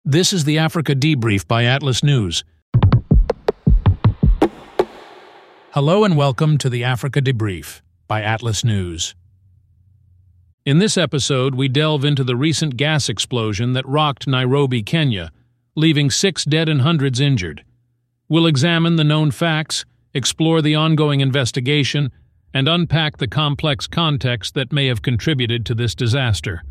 This is the Africa Debrief by Atlas News. Hello and welcome to the Africa Debrief by Atlas News. In this episode, we delve into the recent gas explosion that rocked Nairobi, Kenya, leaving 6 dead and hundreds injured. We'll examine the known facts, explore the ongoing investigation, and unpack the complex context that may have contributed to this disaster.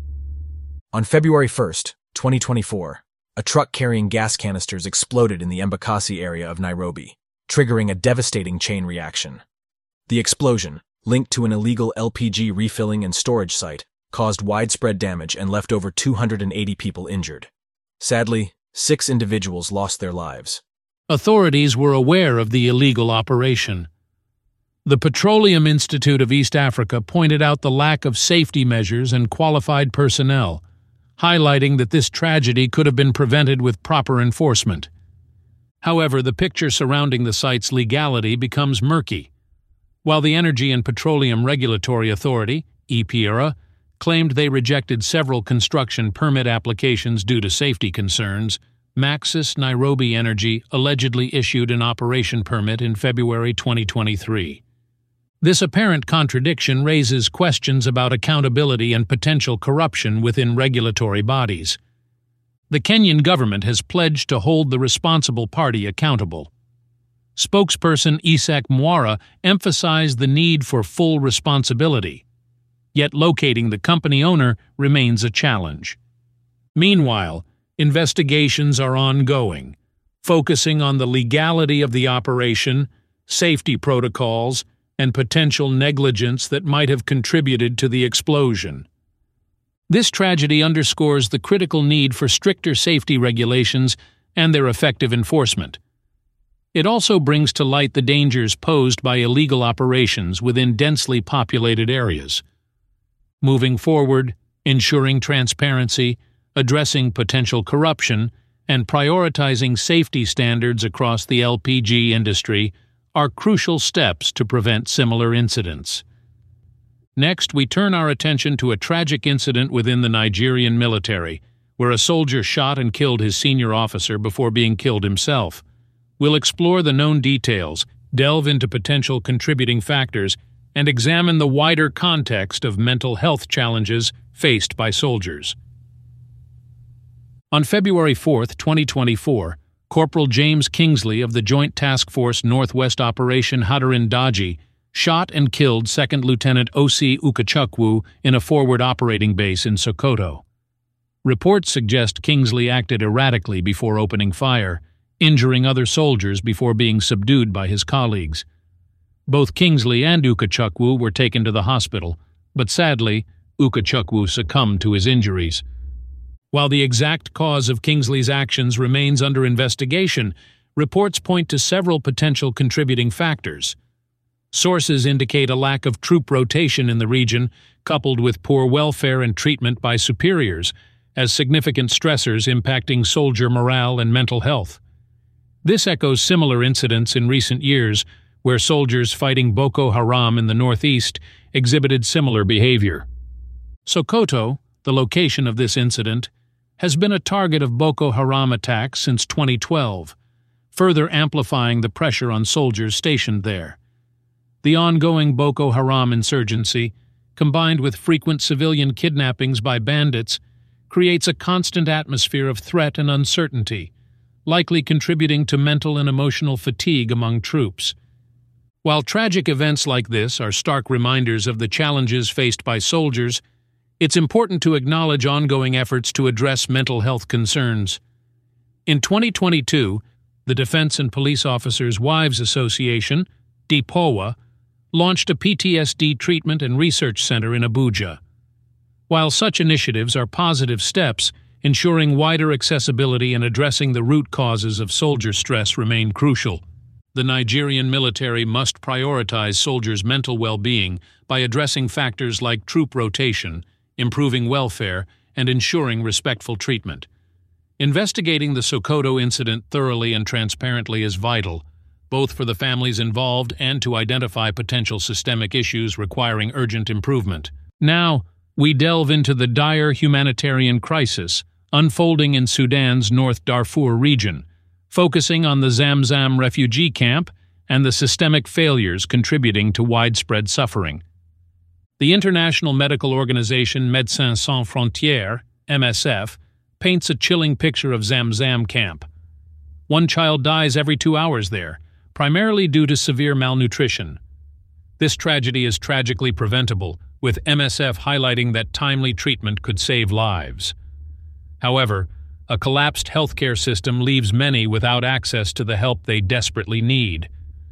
On February 1st, 2024, a truck carrying gas canisters exploded in the Embakasi area of Nairobi, triggering a devastating chain reaction. The explosion, linked to an illegal LPG refilling and storage site, caused widespread damage and left over 280 people injured. Sadly, 6 individuals lost their lives. Authorities were aware of the illegal operation. The Petroleum Institute of East Africa pointed out the lack of safety measures and qualified personnel, highlighting that this tragedy could have been prevented with proper enforcement. However, the picture surrounding the site's legality becomes murky. While the Energy and Petroleum Regulatory Authority, EPRA, claimed they rejected several construction permit applications due to safety concerns, Maxis Nairobi Energy allegedly issued an operation permit in February 2023. This apparent contradiction raises questions about accountability and potential corruption within regulatory bodies. The Kenyan government has pledged to hold the responsible party accountable. Spokesperson Isaac Mwara emphasized the need for full responsibility, yet locating the company owner remains a challenge. Meanwhile, investigations are ongoing, focusing on the legality of the operation, safety protocols, and potential negligence that might have contributed to the explosion. This tragedy underscores the critical need for stricter safety regulations and their effective enforcement. It also brings to light the dangers posed by illegal operations within densely populated areas. Moving forward, ensuring transparency, addressing potential corruption, and prioritizing safety standards across the LPG industry are crucial steps to prevent similar incidents. Next, we turn our attention to a tragic incident within the Nigerian military, where a soldier shot and killed his senior officer before being killed himself. We'll explore the known details, delve into potential contributing factors, and examine the wider context of mental health challenges faced by soldiers. On February 4, 2024, Corporal James Kingsley of the Joint Task Force Northwest Operation Hadarin Daji shot and killed 2nd Lieutenant O.C. Ukachukwu in a forward operating base in Sokoto. Reports suggest Kingsley acted erratically before opening fire, injuring other soldiers before being subdued by his colleagues. Both Kingsley and Ukachukwu were taken to the hospital, but sadly, Ukachukwu succumbed to his injuries. While the exact cause of Kingsley's actions remains under investigation, reports point to several potential contributing factors. Sources indicate a lack of troop rotation in the region, coupled with poor welfare and treatment by superiors, as significant stressors impacting soldier morale and mental health. This echoes similar incidents in recent years, where soldiers fighting Boko Haram in the northeast exhibited similar behavior. Sokoto, the location of this incident, has been a target of Boko Haram attacks since 2012, further amplifying the pressure on soldiers stationed there. The ongoing Boko Haram insurgency, combined with frequent civilian kidnappings by bandits, creates a constant atmosphere of threat and uncertainty, likely contributing to mental and emotional fatigue among troops. While tragic events like this are stark reminders of the challenges faced by soldiers, it's important to acknowledge ongoing efforts to address mental health concerns. In 2022, the Defense and Police Officers' Wives Association, DPOWA, launched a PTSD treatment and research center in Abuja. While such initiatives are positive steps, ensuring wider accessibility and addressing the root causes of soldier stress remain crucial. The Nigerian military must prioritize soldiers' mental well-being by addressing factors like troop rotation, improving welfare, and ensuring respectful treatment. Investigating the Sokoto incident thoroughly and transparently is vital, both for the families involved and to identify potential systemic issues requiring urgent improvement. Now, we delve into the dire humanitarian crisis unfolding in Sudan's North Darfur region, focusing on the Zamzam refugee camp and the systemic failures contributing to widespread suffering. The international medical organization Médecins Sans Frontières, MSF, paints a chilling picture of Zamzam camp. One child dies every 2 hours there, primarily due to severe malnutrition. This tragedy is tragically preventable, with MSF highlighting that timely treatment could save lives. However, a collapsed healthcare system leaves many without access to the help they desperately need.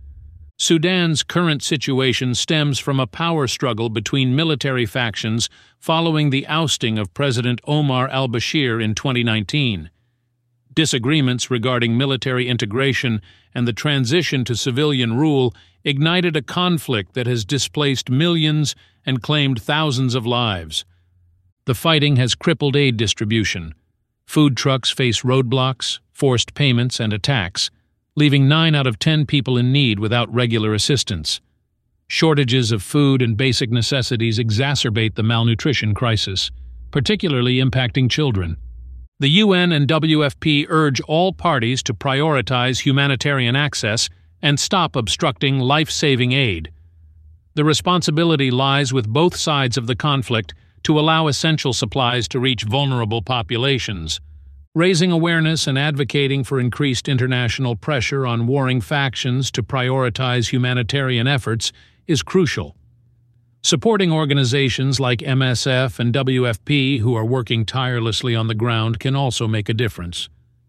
Sudan's current situation stems from a power struggle between military factions following the ousting of President Omar al-Bashir in 2019. Disagreements regarding military integration and the transition to civilian rule ignited a conflict that has displaced millions and claimed thousands of lives. The fighting has crippled aid distribution. Food trucks face roadblocks, forced payments, and attacks, leaving 9 out of 10 people in need without regular assistance. Shortages of food and basic necessities exacerbate the malnutrition crisis, particularly impacting children. The UN and WFP urge all parties to prioritize humanitarian access and stop obstructing life-saving aid. The responsibility lies with both sides of the conflict to allow essential supplies to reach vulnerable populations. Raising awareness and advocating for increased international pressure on warring factions to prioritize humanitarian efforts is crucial. Supporting organizations like MSF and WFP who are working tirelessly on the ground can also make a difference.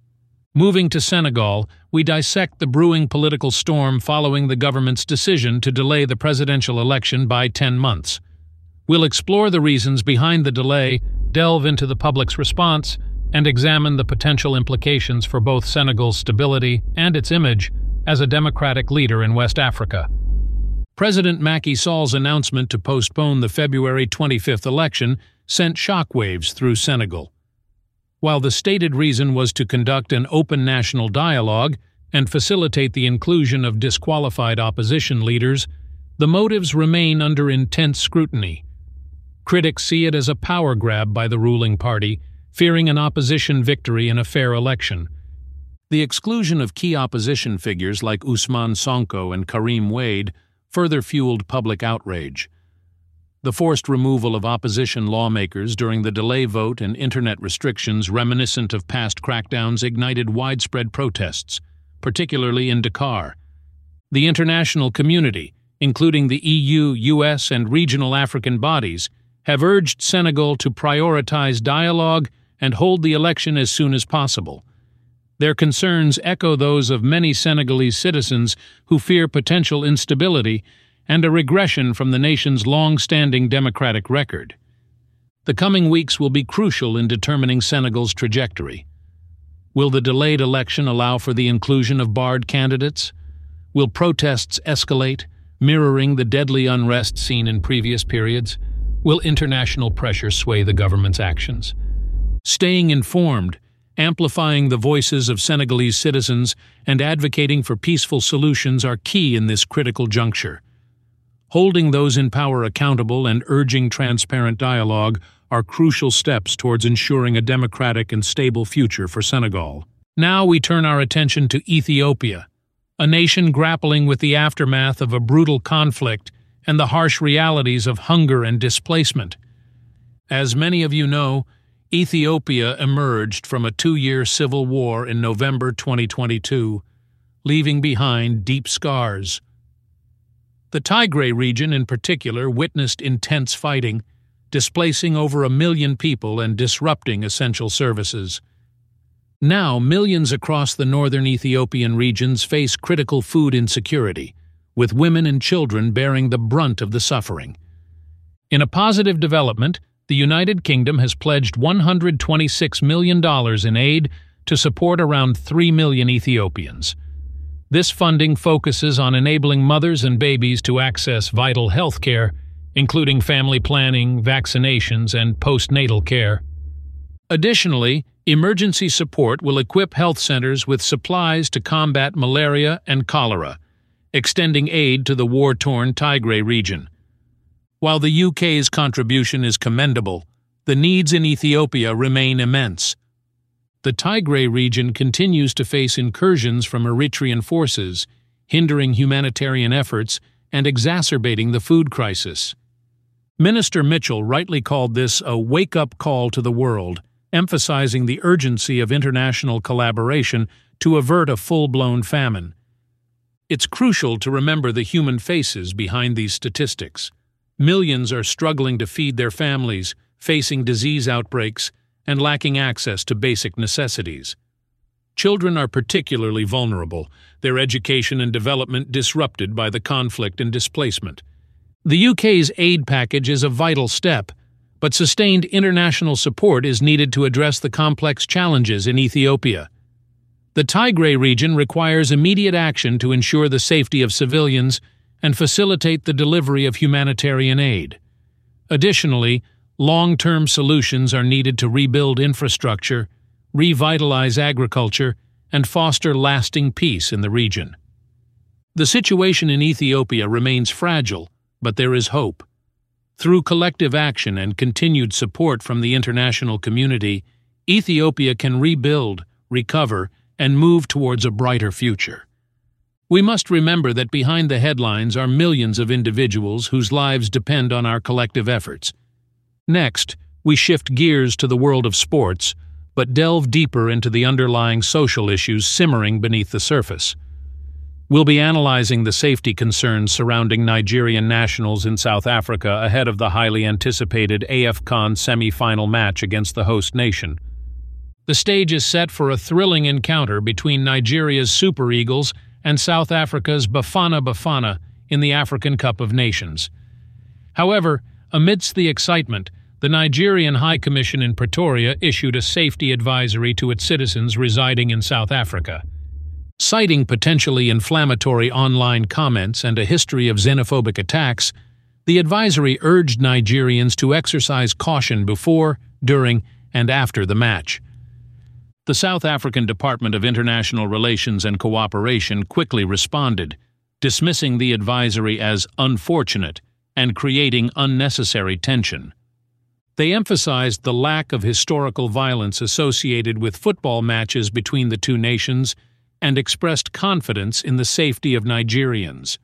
Moving to Senegal, we dissect the brewing political storm following the government's decision to delay the presidential election by 10 months. We'll explore the reasons behind the delay, delve into the public's response, and examine the potential implications for both Senegal's stability and its image as a democratic leader in West Africa. President Macky Sall's announcement to postpone the February 25th election sent shockwaves through Senegal. While the stated reason was to conduct an open national dialogue and facilitate the inclusion of disqualified opposition leaders, the motives remain under intense scrutiny. Critics see it as a power grab by the ruling party, fearing an opposition victory in a fair election. The exclusion of key opposition figures like Ousmane Sonko and Karim Wade further fueled public outrage. The forced removal of opposition lawmakers during the delay vote and internet restrictions reminiscent of past crackdowns ignited widespread protests, particularly in Dakar. The international community, including the EU, US, and regional African bodies, have urged Senegal to prioritize dialogue and hold the election as soon as possible. Their concerns echo those of many Senegalese citizens who fear potential instability and a regression from the nation's long-standing democratic record. The coming weeks will be crucial in determining Senegal's trajectory. Will the delayed election allow for the inclusion of barred candidates? Will protests escalate, mirroring the deadly unrest seen in previous periods? Will international pressure sway the government's actions? Staying informed, amplifying the voices of Senegalese citizens, and advocating for peaceful solutions are key in this critical juncture. Holding those in power accountable and urging transparent dialogue are crucial steps towards ensuring a democratic and stable future for Senegal. Now we turn our attention to Ethiopia, a nation grappling with the aftermath of a brutal conflict and the harsh realities of hunger and displacement. As many of you know, Ethiopia emerged from a 2-year civil war in November 2022, leaving behind deep scars. The Tigray region in particular witnessed intense fighting, displacing over 1 million people and disrupting essential services. Now, millions across the northern Ethiopian regions face critical food insecurity, with women and children bearing the brunt of the suffering. In a positive development, the United Kingdom has pledged $126 million in aid to support around 3 million Ethiopians. This funding focuses on enabling mothers and babies to access vital health care, including family planning, vaccinations, and postnatal care. Additionally, emergency support will equip health centers with supplies to combat malaria and cholera, extending aid to the war-torn Tigray region. While the UK's contribution is commendable, the needs in Ethiopia remain immense. the Tigray region continues to face incursions from Eritrean forces, hindering humanitarian efforts and exacerbating the food crisis. Minister Mitchell rightly called this a wake-up call to the world, emphasizing the urgency of international collaboration to avert a full-blown famine. It's crucial to remember the human faces behind these statistics. Millions are struggling to feed their families, facing disease outbreaks, and lacking access to basic necessities. Children are particularly vulnerable, their education and development disrupted by the conflict and displacement. The UK's aid package is a vital step, but sustained international support is needed to address the complex challenges in Ethiopia. The Tigray region requires immediate action to ensure the safety of civilians and facilitate the delivery of humanitarian aid. Additionally, long-term solutions are needed to rebuild infrastructure, revitalize agriculture, and foster lasting peace in the region. The situation in Ethiopia remains fragile, but there is hope. Through collective action and continued support from the international community, Ethiopia can rebuild, recover, and move towards a brighter future. We must remember that behind the headlines are millions of individuals whose lives depend on our collective efforts. Next, we shift gears to the world of sports, but delve deeper into the underlying social issues simmering beneath the surface. We'll be analyzing the safety concerns surrounding Nigerian nationals in South Africa ahead of the highly anticipated AFCON semi-final match against the host nation. The stage is set for a thrilling encounter between Nigeria's Super Eagles and South Africa's Bafana Bafana in the African Cup of Nations. However, amidst the excitement, the Nigerian High Commission in Pretoria issued a safety advisory to its citizens residing in South Africa. Citing potentially inflammatory online comments and a history of xenophobic attacks, the advisory urged Nigerians to exercise caution before, during, and after the match. The South African Department of International Relations and Cooperation quickly responded, dismissing the advisory as unfortunate and creating unnecessary tension. They emphasized the lack of historical violence associated with football matches between the two nations and expressed confidence in the safety of Nigerians.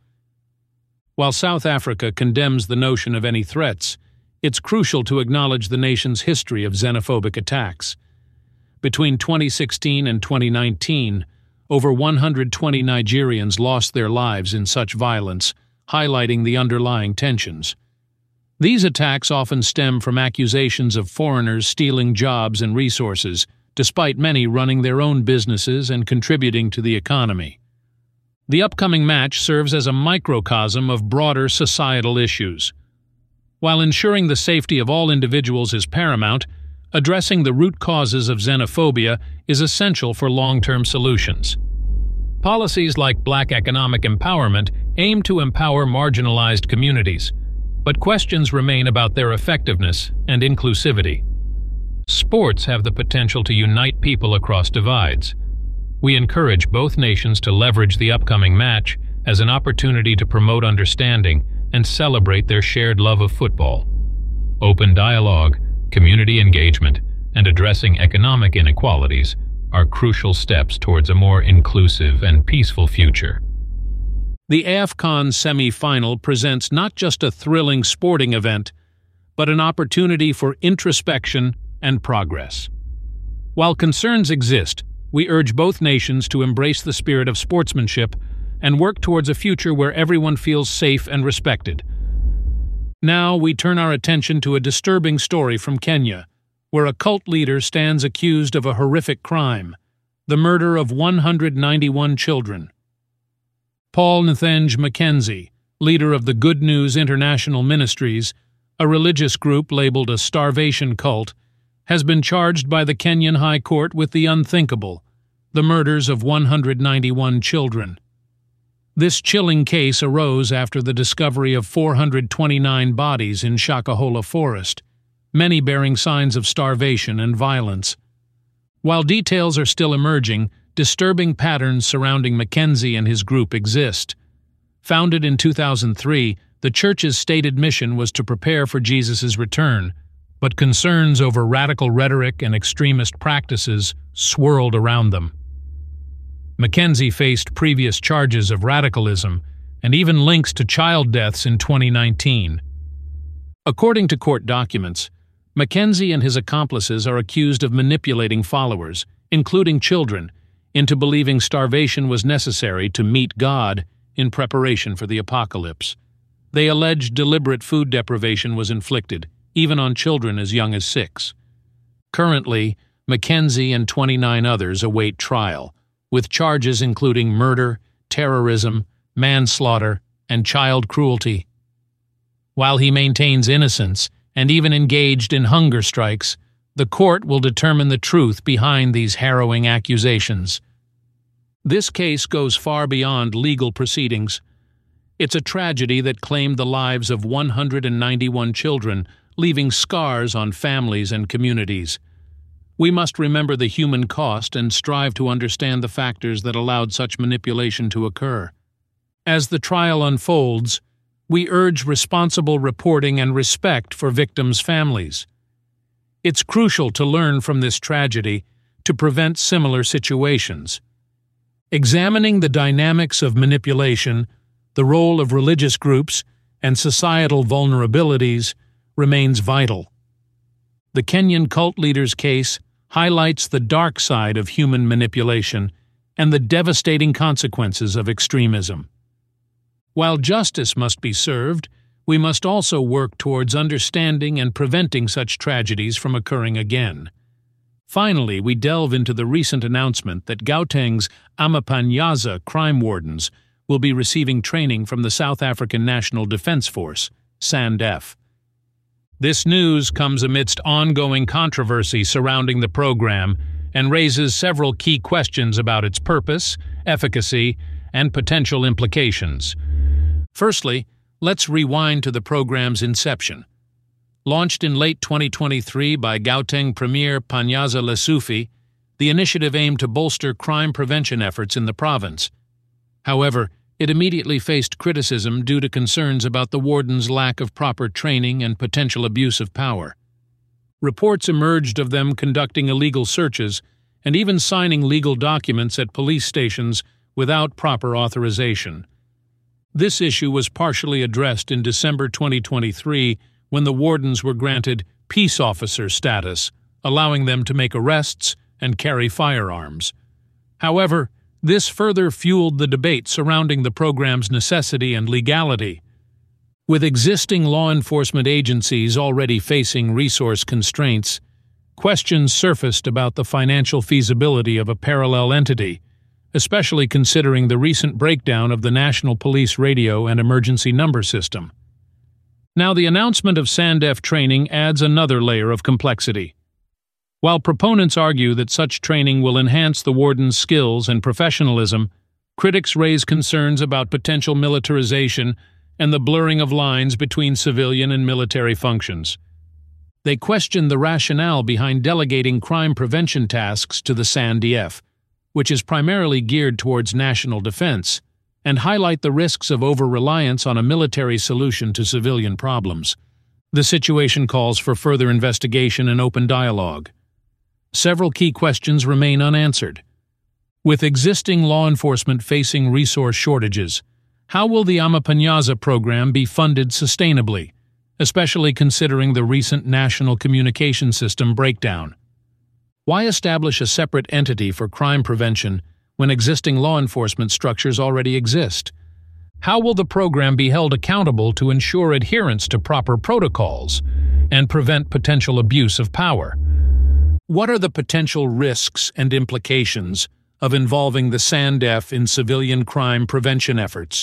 While South Africa condemns the notion of any threats, it's crucial to acknowledge the nation's history of xenophobic attacks. Between 2016 and 2019, over 120 Nigerians lost their lives in such violence, highlighting the underlying tensions. These attacks often stem from accusations of foreigners stealing jobs and resources, despite many running their own businesses and contributing to the economy. The upcoming match serves as a microcosm of broader societal issues. While ensuring the safety of all individuals is paramount, addressing the root causes of xenophobia is essential for long-term solutions. Policies like Black economic empowerment aim to empower marginalized communities, but questions remain about their effectiveness and inclusivity. Sports have the potential to unite people across divides. We encourage both nations to leverage the upcoming match as an opportunity to promote understanding and celebrate their shared love of football. Open dialogue, community engagement, and addressing economic inequalities are crucial steps towards a more inclusive and peaceful future. The AFCON semi-final presents not just a thrilling sporting event, but an opportunity for introspection and progress. While concerns exist, we urge both nations to embrace the spirit of sportsmanship and work towards a future where everyone feels safe and respected. Now we turn our attention to a disturbing story from Kenya, where a cult leader stands accused of a horrific crime, the murder of 191 children. Paul Nathenge Mackenzie, leader of the Good News International Ministries, a religious group labeled a starvation cult, has been charged by the Kenyan High Court with the unthinkable, the murders of 191 children. This chilling case arose after the discovery of 429 bodies in Shakahola Forest, many bearing signs of starvation and violence. While details are still emerging, disturbing patterns surrounding Mackenzie and his group exist. Founded in 2003, the church's stated mission was to prepare for Jesus' return, but concerns over radical rhetoric and extremist practices swirled around them. Mackenzie faced previous charges of radicalism and even links to child deaths in 2019. According to court documents, Mackenzie and his accomplices are accused of manipulating followers, including children, into believing starvation was necessary to meet God in preparation for the apocalypse. They allege deliberate food deprivation was inflicted, even on children as young as 6. Currently, Mackenzie and 29 others await trial, with charges including murder, terrorism, manslaughter, and child cruelty. While he maintains innocence and even engaged in hunger strikes, the court will determine the truth behind these harrowing accusations. This case goes far beyond legal proceedings. It's a tragedy that claimed the lives of 191 children, leaving scars on families and communities. We must remember the human cost and strive to understand the factors that allowed such manipulation to occur. As the trial unfolds, we urge responsible reporting and respect for victims' families. It's crucial to learn from this tragedy to prevent similar situations. Examining the dynamics of manipulation, the role of religious groups, and societal vulnerabilities remains vital. The Kenyan cult leader's case highlights the dark side of human manipulation and the devastating consequences of extremism. While justice must be served, we must also work towards understanding and preventing such tragedies from occurring again. Finally, we delve into the recent announcement that Gauteng's Amapanyaza crime wardens will be receiving training from the South African National Defence Force, SANDF. This news comes amidst ongoing controversy surrounding the program and raises several key questions about its purpose, efficacy, and potential implications. Firstly, let's rewind to the program's inception. Launched in late 2023 by Gauteng Premier Panyaza Lesufi, the initiative aimed to bolster crime prevention efforts in the province. However, it immediately faced criticism due to concerns about the warden's lack of proper training and potential abuse of power. Reports emerged of them conducting illegal searches and even signing legal documents at police stations without proper authorization. This issue was partially addressed in December 2023 when the wardens were granted peace officer status, allowing them to make arrests and carry firearms. However, this further fueled the debate surrounding the program's necessity and legality. With existing law enforcement agencies already facing resource constraints, questions surfaced about the financial feasibility of a parallel entity, especially considering the recent breakdown of the National Police Radio and Emergency Number System. Now, the announcement of SANDF training adds another layer of complexity. While proponents argue that such training will enhance the warden's skills and professionalism, critics raise concerns about potential militarization and the blurring of lines between civilian and military functions. They question the rationale behind delegating crime prevention tasks to the SANDF, which is primarily geared towards national defense, and highlight the risks of over-reliance on a military solution to civilian problems. The situation calls for further investigation and open dialogue. Several key questions remain unanswered. With existing law enforcement facing resource shortages, how will the Amapanyaza program be funded sustainably, especially considering the recent national communication system breakdown? Why establish a separate entity for crime prevention when existing law enforcement structures already exist? How will the program be held accountable to ensure adherence to proper protocols and prevent potential abuse of power? What are the potential risks and implications of involving the SANDF in civilian crime prevention efforts?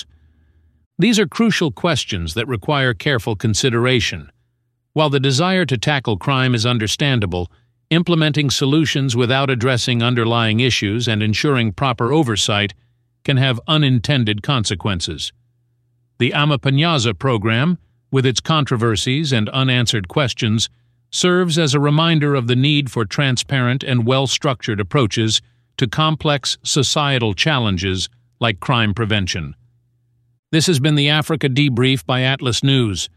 These are crucial questions that require careful consideration. While the desire to tackle crime is understandable, implementing solutions without addressing underlying issues and ensuring proper oversight can have unintended consequences. The Amapanyaza program, with its controversies and unanswered questions, serves as a reminder of the need for transparent and well-structured approaches to complex societal challenges like crime prevention. This has been the Africa Debrief by Atlas News.